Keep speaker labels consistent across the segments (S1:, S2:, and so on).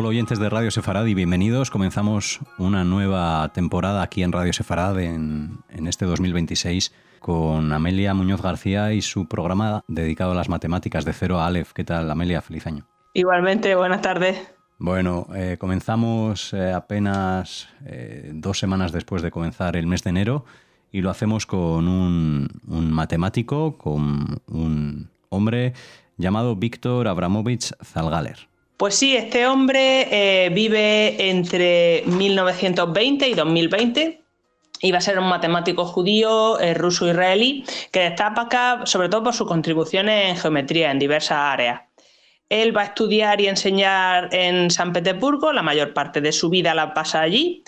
S1: Hola oyentes de Radio Sefarad y bienvenidos. Comenzamos una nueva temporada aquí en Radio Sefarad en este 2026 con Amelia Muñoz García y su programa dedicado a las matemáticas de 0 a Aleph. ¿Qué tal, Amelia? Feliz año.
S2: Igualmente, buenas tardes.
S1: Bueno, comenzamos apenas 2 semanas después de comenzar el mes de enero y lo hacemos con un matemático, con un hombre llamado Víctor Abramovich Zalgaler.
S2: Pues sí, este hombre vive entre 1920 y 2020. Iba a ser un matemático judío ruso-israelí que destaca sobre todo por sus contribuciones en geometría en diversas áreas. Él va a estudiar y enseñar en San Petersburgo, la mayor parte de su vida la pasa allí,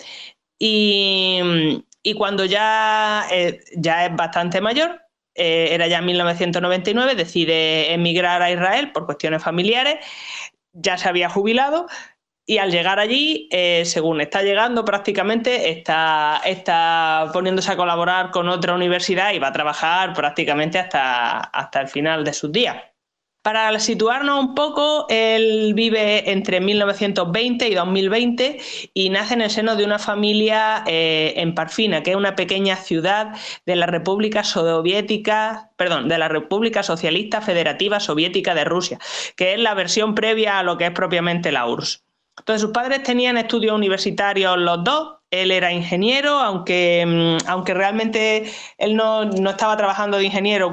S2: y cuando ya es bastante mayor, era ya en 1999, decide emigrar a Israel por cuestiones familiares, ya se había jubilado, y al llegar allí, según está llegando prácticamente, está poniéndose a colaborar con otra universidad y va a trabajar prácticamente hasta el final de sus días. Para situarnos un poco, él vive entre 1920 y 2020 y nace en el seno de una familia en Parfina, que es una pequeña ciudad de la República Socialista Federativa Soviética de Rusia, que es la versión previa a lo que es propiamente la URSS. Entonces, sus padres tenían estudios universitarios los dos. Él era ingeniero, aunque realmente él no estaba trabajando de ingeniero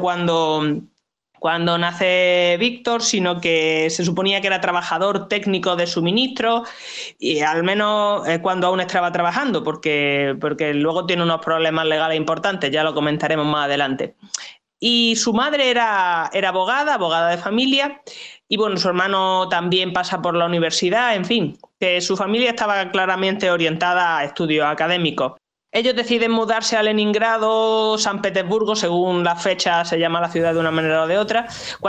S2: cuando nace Víctor, sino que se suponía que era trabajador técnico de suministro, y al menos cuando aún estaba trabajando, porque luego tiene unos problemas legales importantes, ya lo comentaremos más adelante. Y su madre era abogada de familia, y bueno, su hermano también pasa por la universidad, en fin, que su familia estaba claramente orientada a estudios académicos. Ellos deciden mudarse a Leningrado, San Petersburgo, según la fecha se llama la ciudad de una manera o de otra,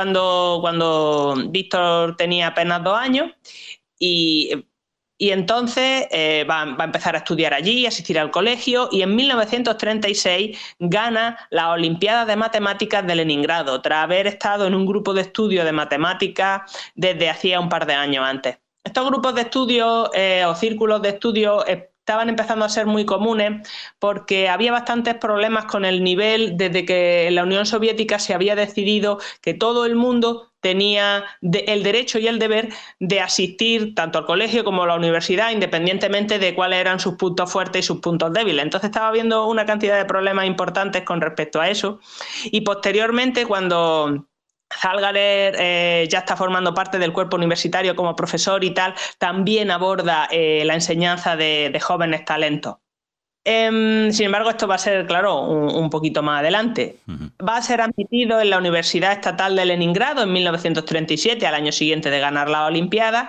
S2: cuando Víctor tenía apenas 2 años, y entonces va a empezar a estudiar allí, a asistir al colegio, y en 1936 gana la Olimpiada de Matemáticas de Leningrado, tras haber estado en un grupo de estudio de matemáticas desde hacía un par de años antes. Estos grupos de estudio o círculos de estudio estaban empezando a ser muy comunes porque había bastantes problemas con el nivel desde que en la Unión Soviética se había decidido que todo el mundo tenía el derecho y el deber de asistir tanto al colegio como a la universidad, independientemente de cuáles eran sus puntos fuertes y sus puntos débiles. Entonces estaba habiendo una cantidad de problemas importantes con respecto a eso, y posteriormente, cuando Zalgaler ya está formando parte del cuerpo universitario como profesor y tal, también aborda la enseñanza de jóvenes talentos. Sin embargo, esto va a ser, claro, un poquito más adelante. Va a ser admitido en la Universidad Estatal de Leningrado en 1937, al año siguiente de ganar la Olimpiada,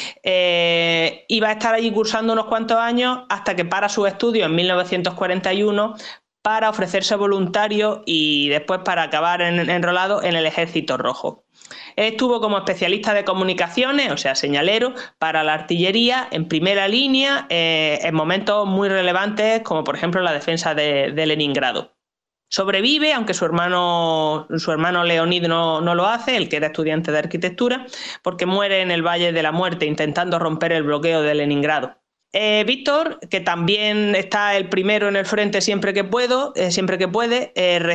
S2: y va a estar allí cursando unos cuantos años hasta que para sus estudios en 1941 para ofrecerse voluntario y después para acabar enrolado en el Ejército Rojo. Estuvo como especialista de comunicaciones, o sea, señalero, para la artillería en primera línea en momentos muy relevantes, como por ejemplo la defensa de Leningrado. Sobrevive, aunque su hermano Leonid no lo hace, el que era estudiante de arquitectura, porque muere en el Valle de la Muerte intentando romper el bloqueo de Leningrado. Víctor, que también está el primero en el frente siempre que puede,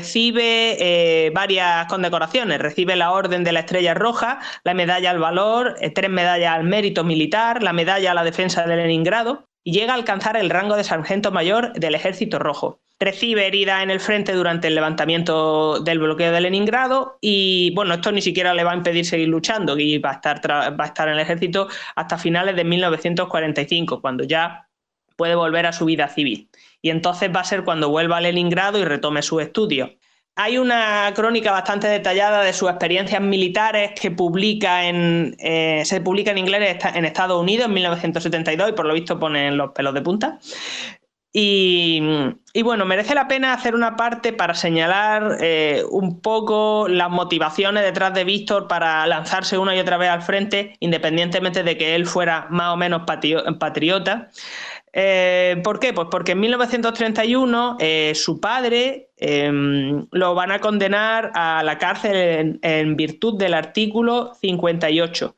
S2: recibe varias condecoraciones. Recibe la Orden de la Estrella Roja, la Medalla al Valor, 3 medallas al Mérito Militar, la Medalla a la Defensa de Leningrado, y llega a alcanzar el rango de sargento mayor del Ejército Rojo. Recibe heridas en el frente durante el levantamiento del bloqueo de Leningrado, y bueno, esto ni siquiera le va a impedir seguir luchando, y va a estar en el ejército hasta finales de 1945, cuando ya puede volver a su vida civil. Y entonces va a ser cuando vuelva a Leningrado y retome sus estudios. Hay una crónica bastante detallada de sus experiencias militares que se publica en inglés en Estados Unidos en 1972, y por lo visto ponen los pelos de punta. Y bueno, merece la pena hacer una parte para señalar un poco las motivaciones detrás de Víctor para lanzarse una y otra vez al frente, independientemente de que él fuera más o menos patriota. ¿Por qué? Pues porque en 1931 su padre lo van a condenar a la cárcel en virtud del artículo 58.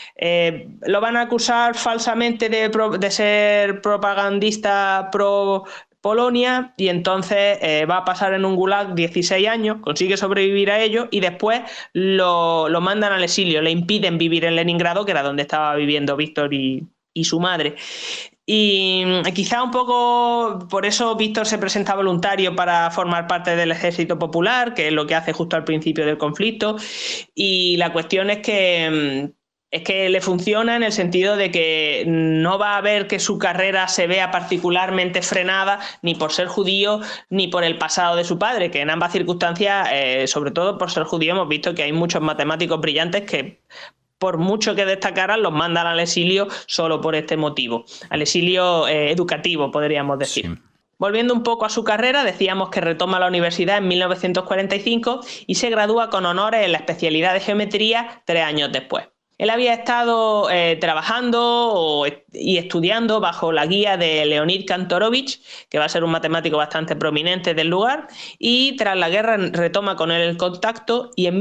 S2: Lo van a acusar falsamente de ser propagandista pro Polonia, y entonces va a pasar en un gulag 16 años, consigue sobrevivir a ello y después lo mandan al exilio, le impiden vivir en Leningrado, que era donde estaba viviendo Víctor y su madre. Y quizá un poco por eso Víctor se presenta voluntario para formar parte del Ejército Popular, que es lo que hace justo al principio del conflicto, y la cuestión es que le funciona en el sentido de que no va a ver que su carrera se vea particularmente frenada ni por ser judío ni por el pasado de su padre, que en ambas circunstancias, sobre todo por ser judío, hemos visto que hay muchos matemáticos brillantes que, por mucho que destacaran, los mandan al exilio solo por este motivo, al exilio educativo, podríamos decir. Sí. Volviendo un poco a su carrera, decíamos que retoma la universidad en 1945 y se gradúa con honores en la especialidad de geometría 3 años después. Él había estado trabajando y estudiando bajo la guía de Leonid Kantorovich, que va a ser un matemático bastante prominente del lugar, y tras la guerra retoma con él el contacto y en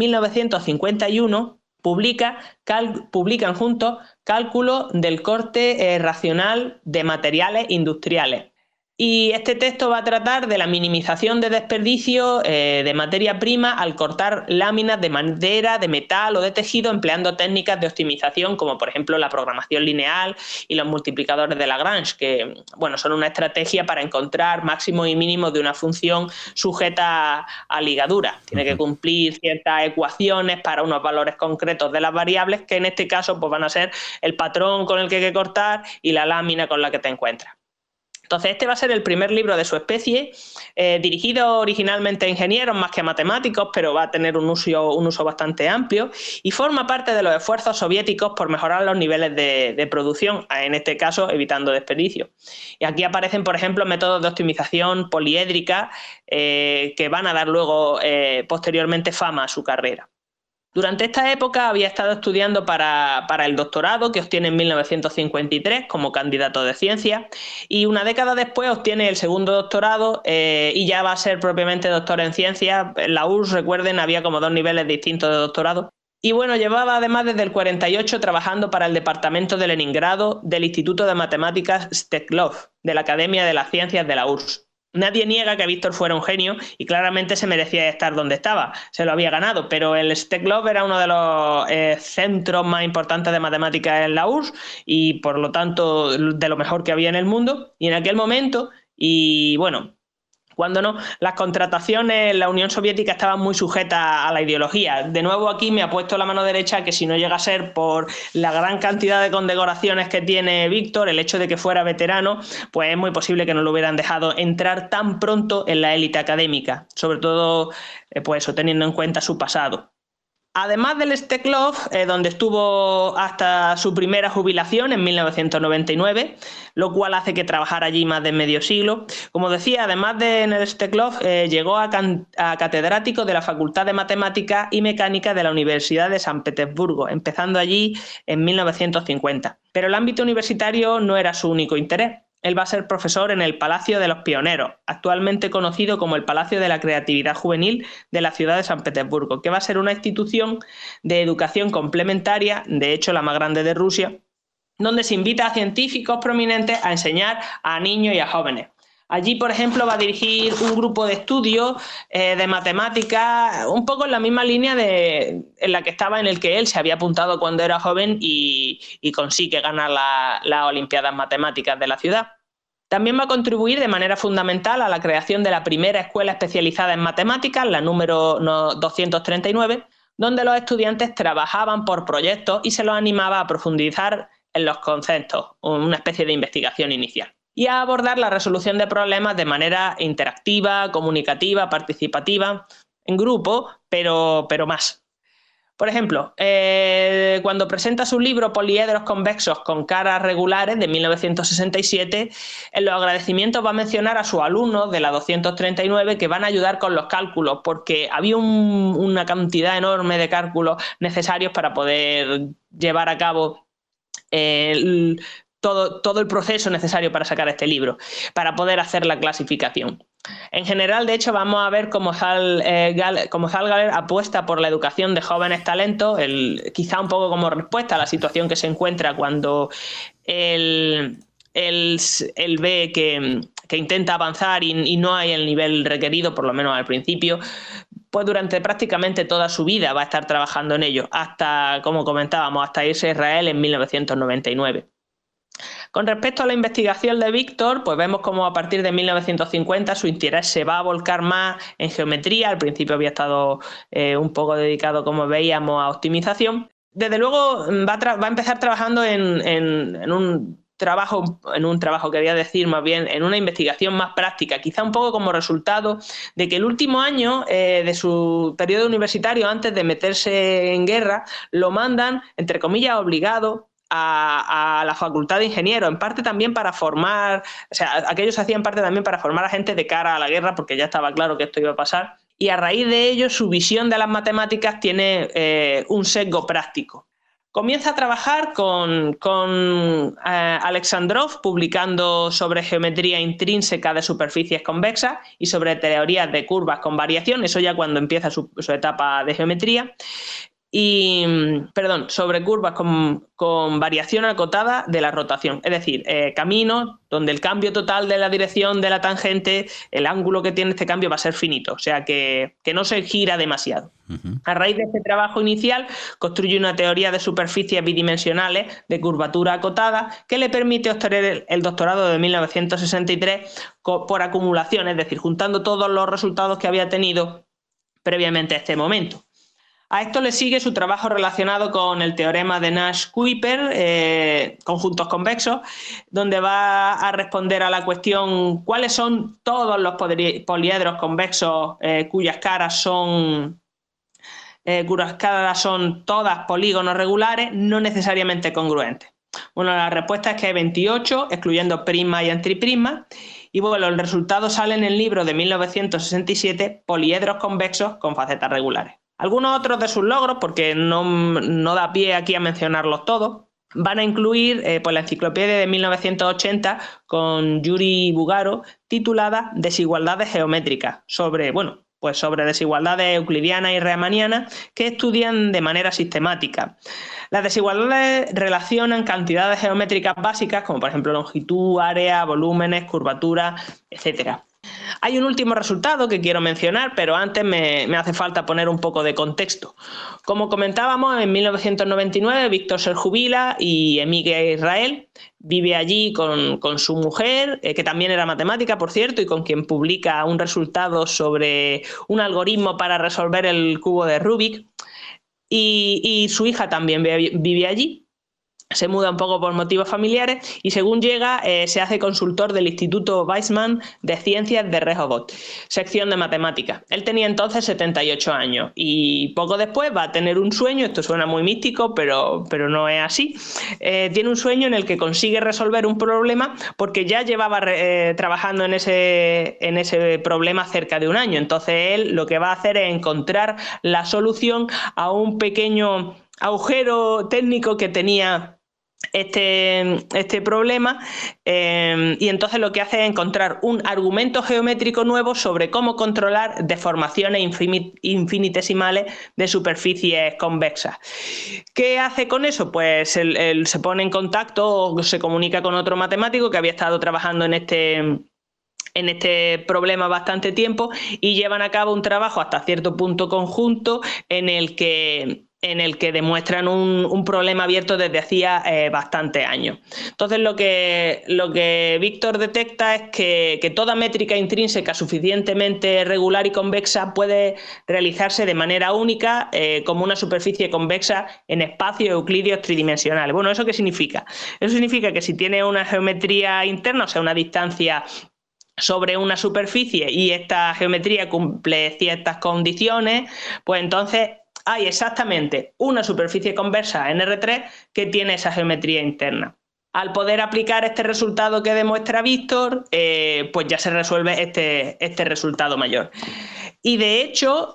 S2: 1951 publican juntos Cálculo del corte racional de materiales industriales. Y este texto va a tratar de la minimización de desperdicio de materia prima al cortar láminas de madera, de metal o de tejido empleando técnicas de optimización como por ejemplo la programación lineal y los multiplicadores de Lagrange, que bueno, son una estrategia para encontrar máximos y mínimos de una función sujeta a ligadura. Tiene que cumplir ciertas ecuaciones para unos valores concretos de las variables, que en este caso pues, van a ser el patrón con el que hay que cortar y la lámina con la que te encuentras. Entonces, este va a ser el primer libro de su especie, dirigido originalmente a ingenieros más que a matemáticos, pero va a tener un uso bastante amplio y forma parte de los esfuerzos soviéticos por mejorar los niveles de producción, en este caso evitando desperdicio. Y aquí aparecen, por ejemplo, métodos de optimización poliédrica que van a dar luego posteriormente fama a su carrera. Durante esta época había estado estudiando para el doctorado, que obtiene en 1953 como candidato de ciencia, y una década después obtiene el segundo doctorado y ya va a ser propiamente doctor en ciencia. En la URSS, recuerden, había como 2 niveles distintos de doctorado. Y bueno, llevaba además desde el 48 trabajando para el departamento de Leningrado del Instituto de Matemáticas Steklov, de la Academia de las Ciencias de la URSS. Nadie niega que Víctor fuera un genio y claramente se merecía estar donde estaba, se lo había ganado, pero el Steklov era uno de los centros más importantes de matemáticas en la URSS y por lo tanto de lo mejor que había en el mundo, y en aquel momento, y bueno, cuando no, las contrataciones en la Unión Soviética estaban muy sujetas a la ideología. De nuevo aquí me ha puesto la mano derecha que si no llega a ser por la gran cantidad de condecoraciones que tiene Víctor, el hecho de que fuera veterano, pues es muy posible que no lo hubieran dejado entrar tan pronto en la élite académica, sobre todo pues eso, teniendo en cuenta su pasado. Además del Steklov, donde estuvo hasta su primera jubilación en 1999, lo cual hace que trabajara allí más de medio siglo. Como decía, además de en el Steklov, llegó a catedrático de la Facultad de Matemáticas y Mecánica de la Universidad de San Petersburgo, empezando allí en 1950. Pero el ámbito universitario no era su único interés. Él va a ser profesor en el Palacio de los Pioneros, actualmente conocido como el Palacio de la Creatividad Juvenil de la ciudad de San Petersburgo, que va a ser una institución de educación complementaria, de hecho la más grande de Rusia, donde se invita a científicos prominentes a enseñar a niños y a jóvenes. Allí, por ejemplo, va a dirigir un grupo de estudio de matemáticas, un poco en la misma línea en la que estaba, en el que él se había apuntado cuando era joven y consigue ganar las Olimpiadas Matemáticas de la ciudad. También va a contribuir de manera fundamental a la creación de la primera escuela especializada en matemáticas, la número 239, donde los estudiantes trabajaban por proyectos y se los animaba a profundizar en los conceptos, una especie de investigación inicial, y a abordar la resolución de problemas de manera interactiva, comunicativa, participativa, en grupo, pero más. Por ejemplo, cuando presenta su libro Poliedros convexos con caras regulares de 1967, en los agradecimientos va a mencionar a sus alumnos de la 239 que van a ayudar con los cálculos, porque había una cantidad enorme de cálculos necesarios para poder llevar a cabo todo el proceso necesario para sacar este libro, para poder hacer la clasificación. En general, de hecho, vamos a ver cómo Galler apuesta por la educación de jóvenes talentos, quizá un poco como respuesta a la situación que se encuentra cuando él ve que intenta avanzar y no hay el nivel requerido, por lo menos al principio. Pues durante prácticamente toda su vida va a estar trabajando en ello, hasta, como comentábamos, hasta irse a Israel en 1999. Con respecto a la investigación de Víctor, pues vemos cómo a partir de 1950 su interés se va a volcar más en geometría. Al principio había estado un poco dedicado, como veíamos, a optimización. Desde luego va a empezar trabajando en un trabajo, quería decir más bien, en una investigación más práctica, quizá un poco como resultado de que el último año de su periodo universitario, antes de meterse en guerra, lo mandan, entre comillas, obligado a la Facultad de Ingenieros, en parte también para formar, o sea, aquellos hacían parte también para formar a gente de cara a la guerra, porque ya estaba claro que esto iba a pasar, y a raíz de ello su visión de las matemáticas tiene un sesgo práctico. Comienza a trabajar con Alexandrov, publicando sobre geometría intrínseca de superficies convexas y sobre teorías de curvas con variación, eso ya cuando empieza su etapa de geometría. Sobre curvas con variación acotada de la rotación, es decir, caminos donde el cambio total de la dirección de la tangente, el ángulo que tiene este cambio va a ser finito, o sea que no se gira demasiado. A raíz de este trabajo inicial construye una teoría de superficies bidimensionales de curvatura acotada que le permite obtener el doctorado de 1963 por acumulación, es decir, juntando todos los resultados que había tenido previamente a este momento. A esto le sigue su trabajo relacionado con el teorema de Nash-Kuiper, conjuntos convexos, donde va a responder a la cuestión cuáles son todos los poliedros convexos cuyas caras son todas polígonos regulares, no necesariamente congruentes. Bueno, la respuesta es que hay 28, excluyendo prismas y antiprismas, y bueno, los resultados salen en el libro de 1967, Poliedros convexos con facetas regulares. Algunos otros de sus logros, porque no da pie aquí a mencionarlos todos, van a incluir la enciclopedia de 1980 con Yuri Bugaro, titulada Desigualdades geométricas, sobre desigualdades euclidianas y riemannianas que estudian de manera sistemática. Las desigualdades relacionan cantidades geométricas básicas, como por ejemplo longitud, área, volúmenes, curvaturas, etc. Hay un último resultado que quiero mencionar, pero antes me hace falta poner un poco de contexto. Como comentábamos, en 1999 Víctor se jubila y emigra a Israel. Vive allí con su mujer, que también era matemática, por cierto, y con quien publica un resultado sobre un algoritmo para resolver el cubo de Rubik. Y su hija también vive allí. Se muda un poco por motivos familiares y según llega se hace consultor del Instituto Weizmann de Ciencias de Rehovot, sección de matemáticas. Él tenía entonces 78 años y poco después va a tener un sueño, esto suena muy místico, pero no es así. Tiene un sueño en el que consigue resolver un problema porque ya llevaba trabajando en ese problema cerca de un año. Entonces él lo que va a hacer es encontrar la solución a un pequeño agujero técnico que tenía este problema, y entonces lo que hace es encontrar un argumento geométrico nuevo sobre cómo controlar deformaciones infinitesimales de superficies convexas. ¿Qué hace con eso? Pues él se pone en contacto o se comunica con otro matemático que había estado trabajando en este problema bastante tiempo y llevan a cabo un trabajo hasta cierto punto conjunto en el que demuestran un problema abierto desde hacía bastantes años. Entonces lo que Víctor detecta es que toda métrica intrínseca suficientemente regular y convexa puede realizarse de manera única como una superficie convexa en espacios euclidios tridimensionales. Bueno, ¿eso qué significa? Eso significa que si tiene una geometría interna, o sea, una distancia sobre una superficie y esta geometría cumple ciertas condiciones, pues entonces hay exactamente una superficie convexa en R3 que tiene esa geometría interna. Al poder aplicar este resultado que demuestra Víctor, pues ya se resuelve este resultado mayor. Y de hecho,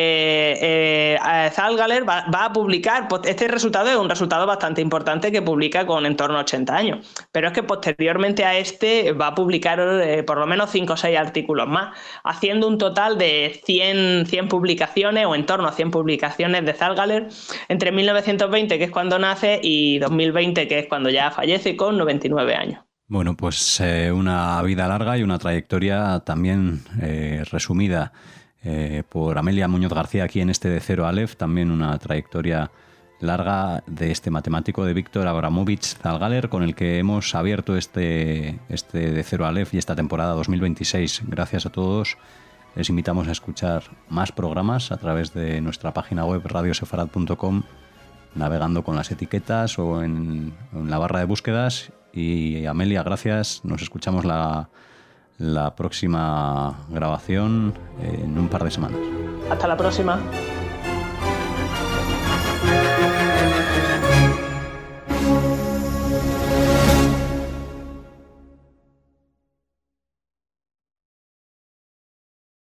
S2: Zalgaler va a publicar, este resultado es un resultado bastante importante que publica con en torno a 80 años, pero es que posteriormente a este va a publicar por lo menos 5 o 6 artículos más, haciendo un total de 100 publicaciones o en torno a 100 publicaciones de Zalgaler entre 1920, que es cuando nace, y 2020, que es cuando ya fallece con 99 años.
S1: Bueno, pues una vida larga y una trayectoria también resumida por Amelia Muñoz García aquí en este de Cero Aleph, también una trayectoria larga de este matemático de Víctor Abramovich Zalgaler, con el que hemos abierto este de Cero Aleph y esta temporada 2026. Gracias a todos. Les invitamos a escuchar más programas a través de nuestra página web radiosefarad.com, navegando con las etiquetas o en la barra de búsquedas. Y Amelia, gracias. Nos escuchamos la próxima grabación en un par de semanas.
S2: Hasta la próxima.